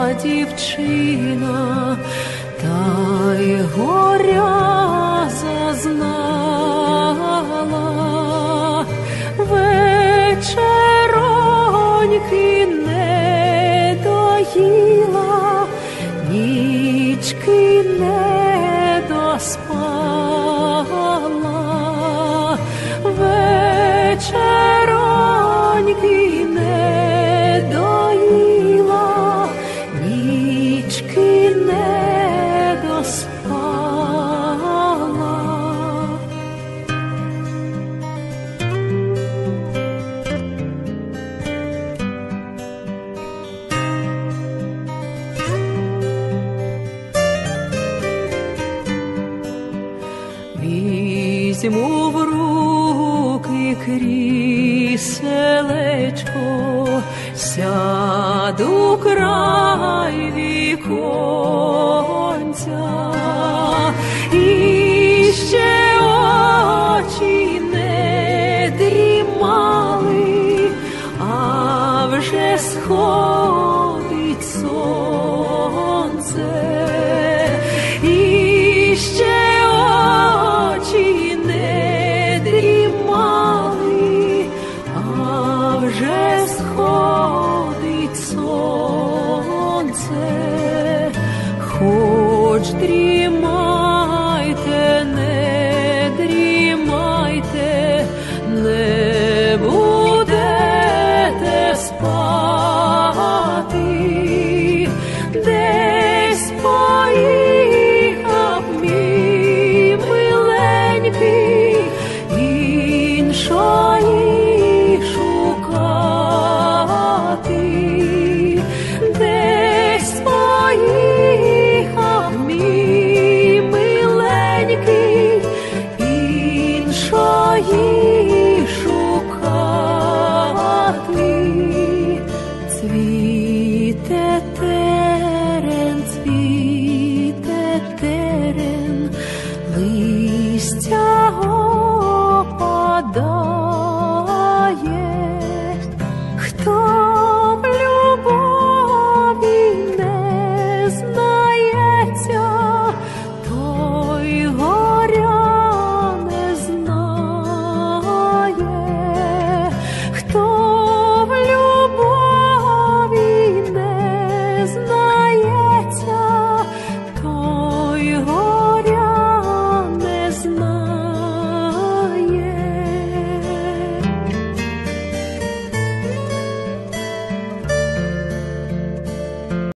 дівчина, та й горя зазнала. Вечероньки не доїла, нічки не доспала. Вечероньки не доїла, нічки не доспала. Візьму в руки кріселечко, сяду край віконця, і ще очі не дрімали, а вже сходить сонце. І ще очі не дрімали, а вже сходить сонце. Хоч дрімали,